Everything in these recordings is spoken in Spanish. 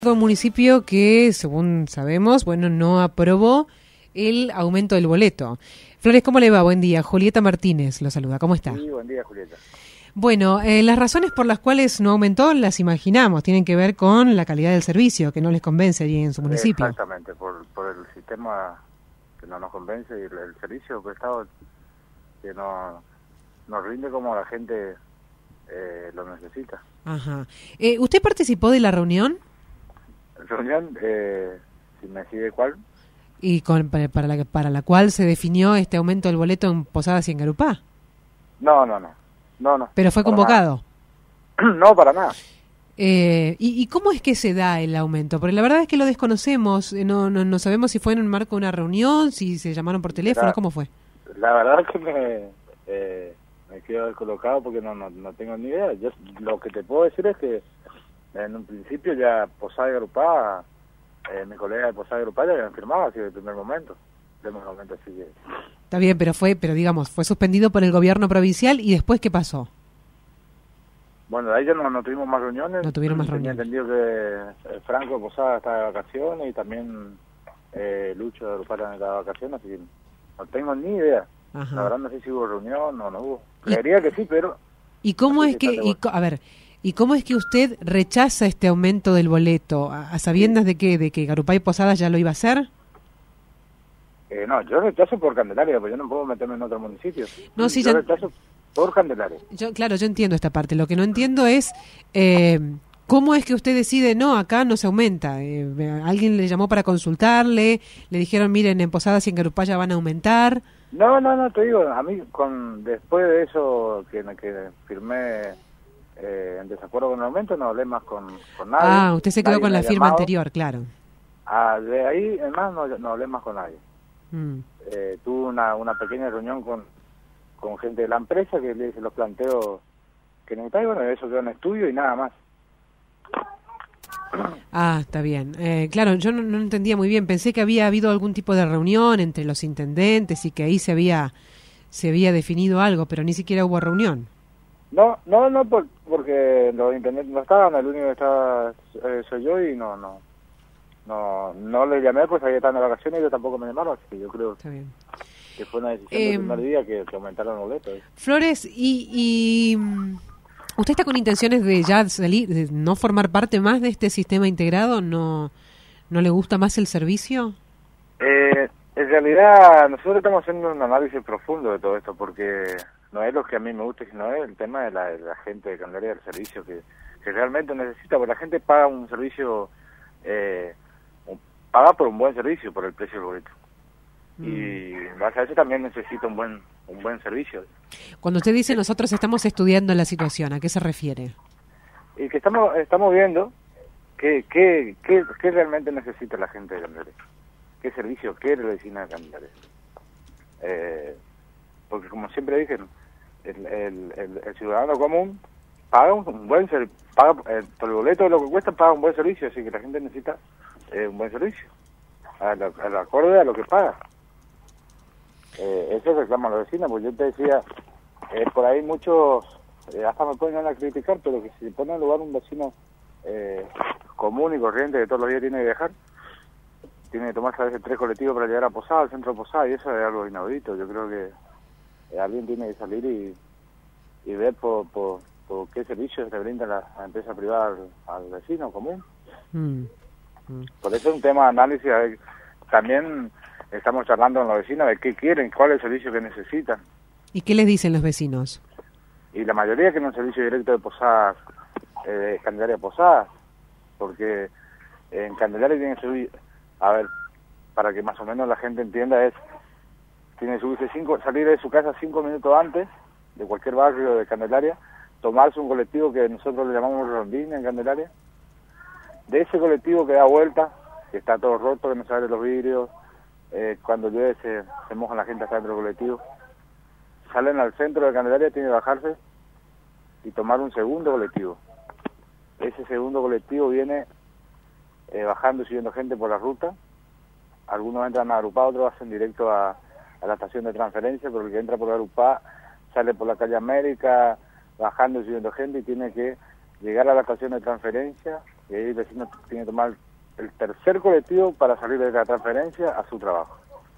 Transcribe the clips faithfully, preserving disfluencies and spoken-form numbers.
Un municipio que, según sabemos, bueno, no aprobó el aumento del boleto. Flores, ¿cómo le va? Buen día. Julieta Martínez lo saluda. ¿Cómo está? Sí, buen día, Julieta. Bueno, eh, las razones por las cuales no aumentó las imaginamos. Tienen que ver con la calidad del servicio, que no les convence allí en su municipio. Exactamente, por, por el sistema que no nos convence y el, el servicio prestado que no nos rinde como la gente eh, lo necesita. Ajá. Eh, ¿Usted participó de la reunión? Reunión, eh, si me sigue cuál. ¿Y con, para, para, la, para la cual se definió este aumento del boleto en Posadas y en Garupá? No, no, no. no, no ¿Pero fue convocado? Nada. No, para nada. Eh, ¿y, ¿Y cómo es que se da el aumento? Porque la verdad es que lo desconocemos, no, no, no sabemos si fue en un marco de una reunión, si se llamaron por teléfono, la, ¿cómo fue? La verdad es que me, eh, me quedo descolocado porque no, no, no tengo ni idea. Yo lo que te puedo decir es que en un principio ya Posada y Garupá, eh, mi colega de Posada y Garupá ya habían firmado así desde el primer momento. De momento así que... Está bien, pero fue, pero digamos, fue suspendido por el gobierno provincial y después ¿qué pasó? Bueno, de ahí ya no, no tuvimos más reuniones. No tuvieron más Tenía reuniones. entendido que eh, Franco de Posada está de vacaciones y también eh, Lucho de Garupá también está de vacaciones, así que no tengo ni idea. Ajá. La verdad no sé si hubo reunión o no hubo. Creería que sí, pero... ¿Y cómo no sé es si que, y, a ver, y cómo es que usted rechaza este aumento del boleto, a, a sabiendas de que, de que Garupá y Posadas ya lo iba a hacer? Eh, no, yo rechazo por Candelaria, porque yo no puedo meterme en otro municipio. No, sí, yo ya... rechazo por Candelaria. Yo, claro, yo entiendo esta parte. Lo que no entiendo es eh, cómo es que usted decide, no, acá no se aumenta. Eh, ¿Alguien le llamó para consultarle? ¿Le dijeron, miren, en Posadas y en Garupá ya van a aumentar? No, no, no, te digo, a mí con después de eso que, que firmé eh, en desacuerdo con el aumento, no hablé más con, con nadie. Ah, usted se quedó Nadie con me la ha firma llamado. anterior, claro. Ah, de ahí, además, no, no hablé más con nadie. Mm. Eh, tuve una, una pequeña reunión con, con gente de la empresa que le hice los planteos que necesitaba y bueno, eso quedó en estudio y nada más. Ah, está bien. Eh, claro, yo no, no entendía muy bien. Pensé que había habido algún tipo de reunión entre los intendentes y que ahí se había se había definido algo, pero ni siquiera hubo reunión. No, no, no, por, porque los intendentes no estaban, el único que estaba eh, soy yo y no, no, no, no le llamé pues ahí están de vacaciones y yo tampoco me llamaron, así que yo creo Está bien. que fue una decisión Eh, del primer día que, que aumentaron los boletos. ¿eh? Flores, y, y mm, ¿usted está con intenciones de ya salir, de no formar parte más de este sistema integrado? ¿No, no le gusta más el servicio? Eh, en realidad nosotros estamos haciendo un análisis profundo de todo esto porque no es lo que a mí me gusta, sino es el tema de la, de la gente de Candelaria del servicio que, que realmente necesita, porque la gente paga un servicio, eh, paga por un buen servicio, por el precio del boleto. Mm. Y en base a eso también necesita un buen un buen servicio. Cuando usted dice nosotros estamos estudiando la situación, ¿a qué se refiere? Y que estamos estamos viendo qué qué qué, qué realmente necesita la gente de Candelaria, qué servicio quiere la vecina de Candelaria. Eh, porque como siempre dije, el, el, el, el ciudadano común paga un, un buen servicio, paga eh, por el boleto de lo que cuesta, paga un buen servicio, así que la gente necesita eh, un buen servicio, a la, a la acorde a lo que paga. Eh, eso reclaman los vecinos, porque yo te decía, eh, por ahí muchos, eh, hasta me pueden a criticar, pero que si se pone en lugar un vecino eh, común y corriente que todos los días tiene que viajar, tiene que tomarse a veces tres colectivos para llegar a Posada, al centro de Posada, y eso es algo inaudito. Yo creo que eh, alguien tiene que salir y, y ver por, por, por qué servicios se brinda la, la empresa privada al, al vecino común. Mm. Mm. Por eso es un tema de análisis. A ver, también estamos charlando con los vecinos de qué quieren, cuál es el servicio que necesitan. ¿Y qué les dicen los vecinos? Y la mayoría quieren un servicio directo de Posadas, eh, de Candelaria a Posadas, porque en Candelaria tienen que subir, a ver, para que más o menos la gente entienda, es tiene que subirse cinco, salir de su casa cinco minutos antes de cualquier barrio de Candelaria, tomarse un colectivo que nosotros le llamamos rondín en Candelaria, de ese colectivo que da vuelta, que está todo roto, que no se abren los vidrios, eh, cuando llueve se, se mojan la gente hasta dentro del colectivo, salen al centro de Candelaria, tienen que bajarse y tomar un segundo colectivo. Ese segundo colectivo viene eh, bajando y subiendo gente por la ruta, algunos entran a Garupá, otros hacen directo a, a la estación de transferencia, pero el que entra por Garupá sale por la calle América, bajando y subiendo gente y tiene que llegar a la estación de transferencia, y ahí el vecino tiene que tomar el tercer colectivo para salir de la transferencia a su trabajo.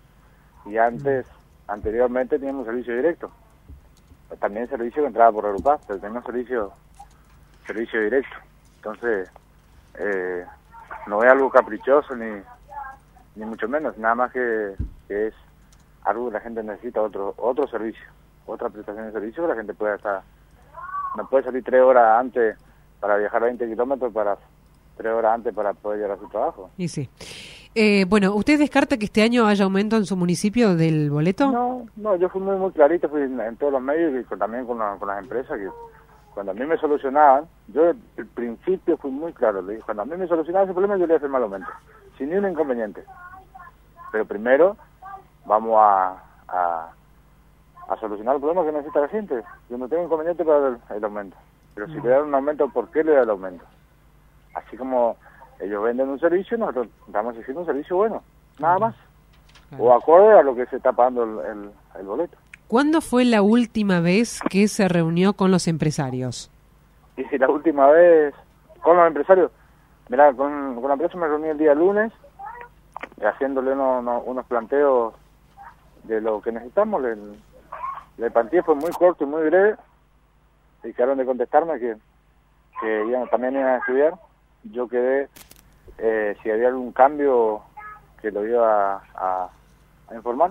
Y antes, anteriormente teníamos servicio directo, también servicio que entraba por Agrupá, pero teníamos servicio, servicio directo. Entonces, eh, no es algo caprichoso ni, ni mucho menos, nada más que, que es algo que la gente necesita, otro otro servicio, otra prestación de servicio que la gente pueda estar, no puede salir tres horas antes para viajar veinte kilómetros, para tres horas antes para poder llegar a su trabajo. Y sí. Eh, bueno, ¿usted descarta que este año haya aumento en su municipio del boleto? No, no, yo fui muy muy clarito, fui en, en todos los medios y con, también con, la, con las empresas, que cuando a mí me solucionaban, yo al principio fui muy claro, le dije, cuando a mí me solucionaban ese problema yo le iba a hacer el aumento, sin ni un inconveniente. Pero primero vamos a, a, a solucionar el problema que necesita la gente. Yo no tengo inconveniente para el, el aumento, pero si no. le dan un aumento, ¿por qué le da el aumento? Así como ellos venden un servicio, nosotros estamos exigiendo un servicio bueno, nada más, claro. O acorde a lo que se está pagando el, el, el boleto. ¿Cuándo fue la última vez que se reunió con los empresarios? Y si la última vez con los empresarios, mirá, con, con la empresa me reuní el día lunes, haciéndole uno, uno, unos planteos de lo que necesitamos. El, el partido fue muy corto y muy breve, y quedaron de contestarme que, que iban, también iban a estudiar. Yo quedé, eh, si había algún cambio, que lo iba a, a, a informar.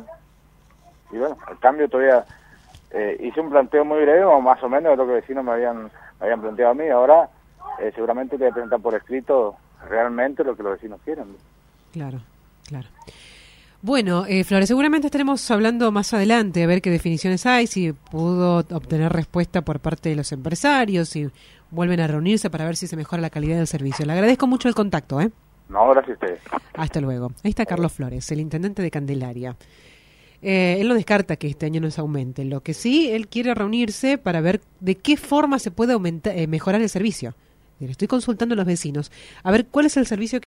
Y bueno, el cambio todavía, eh, hice un planteo muy breve, o más o menos de lo que vecinos me habían, me habían planteado a mí. Ahora eh, seguramente te voy a presentar por escrito realmente lo que los vecinos quieren. Claro, claro. Bueno, eh, Flores, seguramente estaremos hablando más adelante, a ver qué definiciones hay, si pudo obtener respuesta por parte de los empresarios, si vuelven a reunirse para ver si se mejora la calidad del servicio. Le agradezco mucho el contacto, ¿eh? No, gracias a ustedes. Hasta luego. Ahí está Carlos Flores, el intendente de Candelaria. Eh, él no descarta que este año no se aumente. Lo que sí, él quiere reunirse para ver de qué forma se puede aumentar, eh, mejorar el servicio. Estoy consultando a los vecinos a ver cuál es el servicio que